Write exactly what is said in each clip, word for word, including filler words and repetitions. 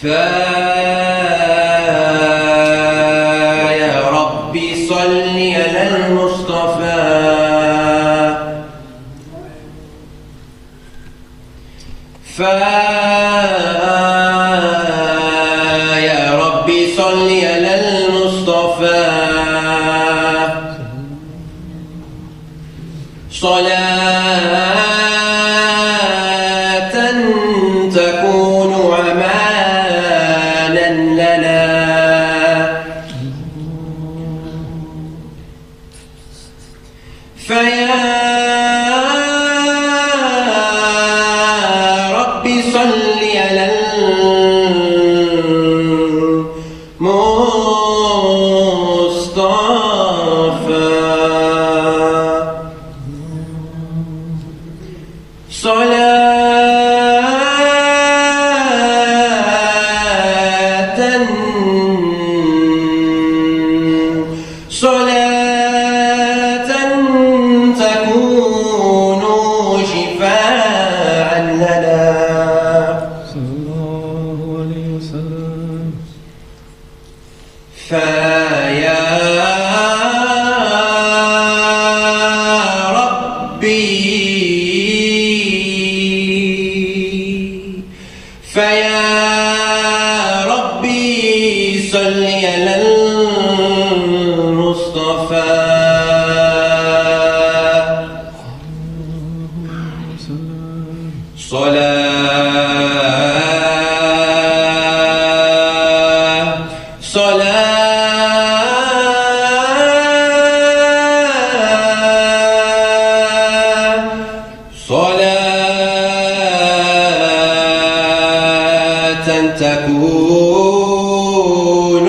فيا ربي صل على المصطفى فيا ربي صل على المصطفى صلاة تكون أمانا لنا فيا ربي صل على المصطفى صلاة صلاة تكون شفاعا لنا صلى الله عليه وسلم. فيا ربي فيا ربي صل على المصطفى صلاة صلاة صلاة تكون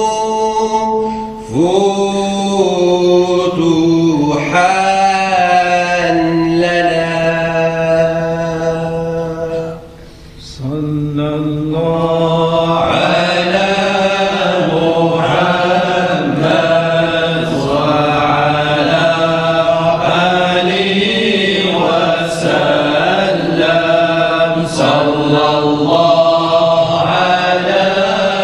فتوحا لنا صلى الله على محمد وعلى آله وسلم صلى الله على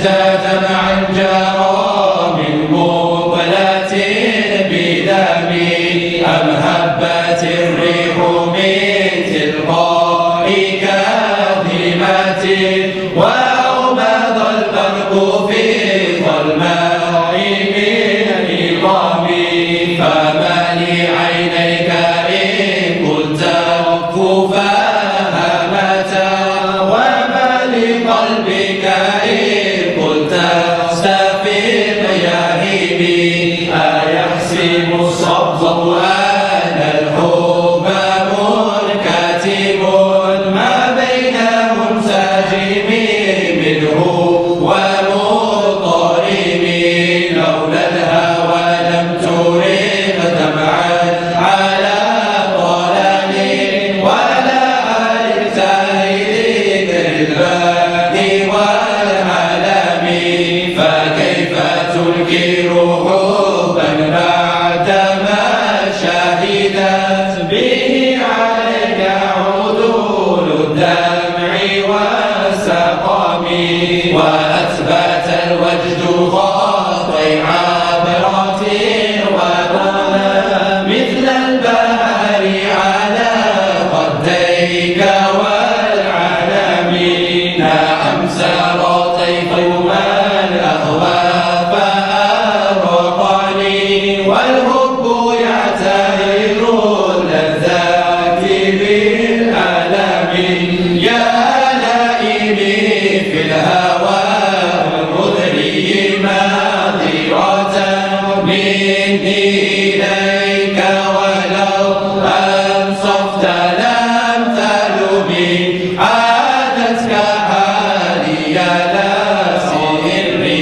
ازداد معا جرى من مقبلة بدم أم هبت الريح من تلقاء كاظمة وأومض البرق في ظلماء من عظام فما لعينيك إن كنت كفاها متى وما لقلبك إن كنت استفيق يا هيبي أيحسب الصبر أن الحب منكتب ما بين منسجم منه ومضطرب لولا الهوى لم ترق دمعا على ضلال ولا ألقت لذكر الباد والعلم فكيف تنكر حبا بعدما شهدت به عليك عدول الدمع والسقم وأثبت الوجد خاطي عبرة وقال مثل البهار على خديك والعلم نعم سار طيف من أهوى فأرقني والحب يعتهر اللذات بالألم يا لائمي في الهوى المذري ماضرة مني إليك ولو أنصفت لم تلمي عادتك حالي لا سري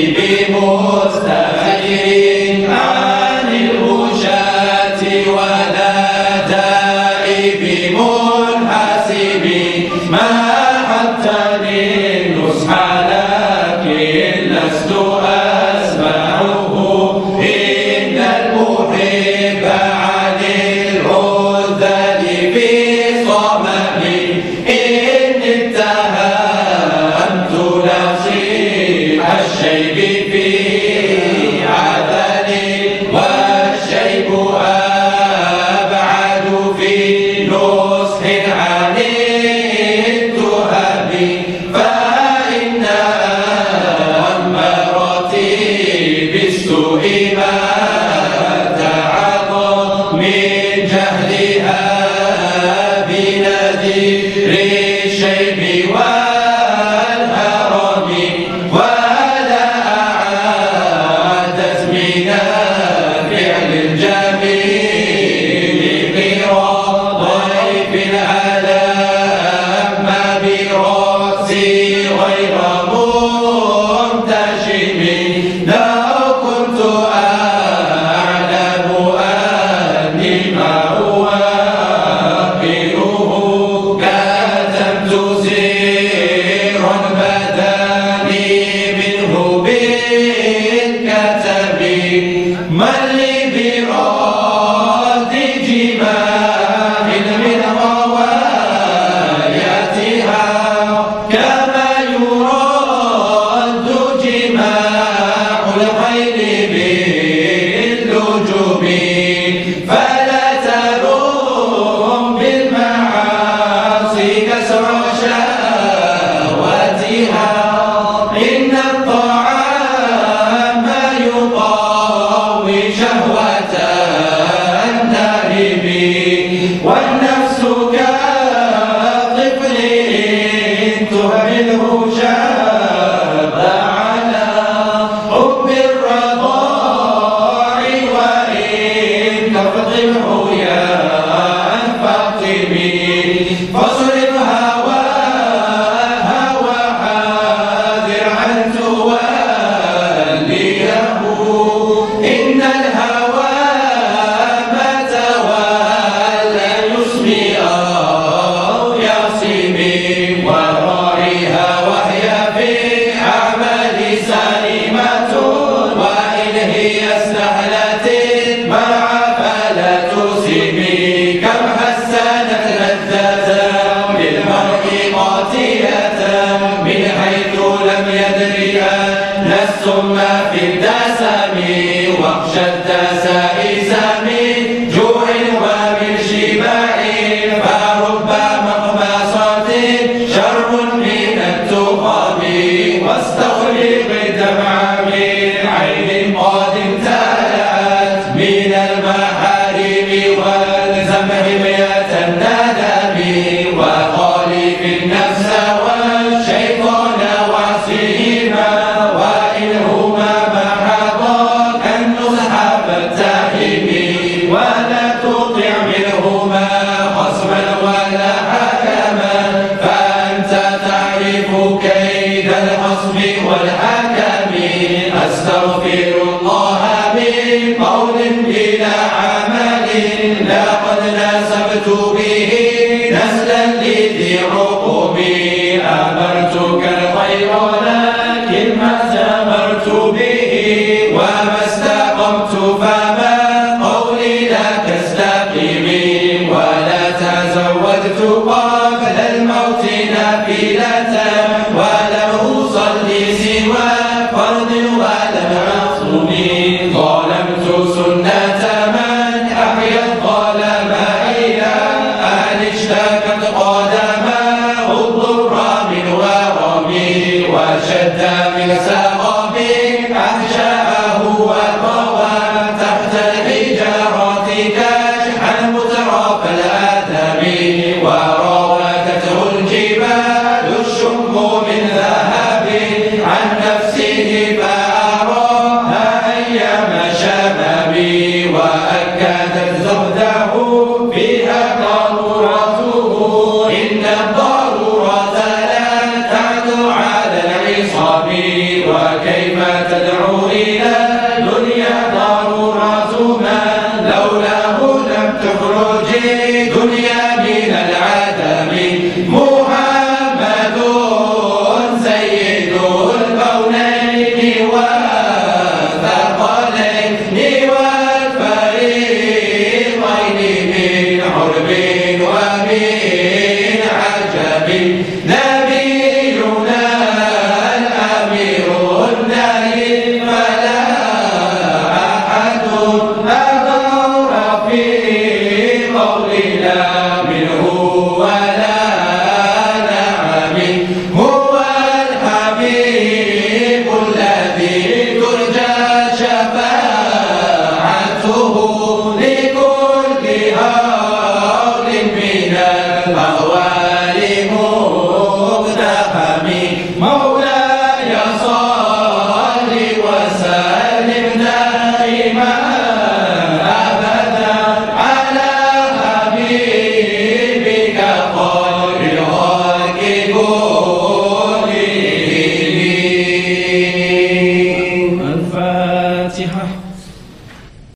بمستخير عن الوشاة ولا دائب منحسب ما حتى للنصح لكن لست أسمعه إن المحب عن العذل في صمم إن اتهمت نصيح الشيب في عدل والشيب أبعد في نصح عن التهم فإن أمرتي بالسوء ما تعظم من جهلها بنذير الشيب والهرم ولا أعادت من فعل الجميل قرى ضيف على ما برأسي غير منتشم لو كنت أعلم أني ما أوافقه كتمت سرا بداني منه بالكتب من لي براد جماع من رواياتها كما يراد جماع الخيل باللجوم فلا تلوم بالمعاصي كسر شهواتها إن الطاعات ثم في الدسم واخشى الدسائس من جوع ومن شبع فرب مخمصة شر من التخم واستغرق الدمع من عين قد امتلأت من المحارم والزم حمية الندم وخالف النفس والشيطان وعصيهما وإنهما محضاك النصح فاتهم ولا تطع منهما خصما ولا حكما فأنت تعرف كيد الخصم والحكم أستغفر الله من قول بلا عمل لقد نسبت به نسلا لذي عقب أمرتك الخير لكن ما استمرت به وما استقمت فما قولي لك استقم ولا تزوجت قبل الموت نافلة ولم أصلي سوى فرض ولم أصوم ظلمت سنة من أحيا الظلم إلى أن اشتكت قدماه الضر من ورمي وشد من سنة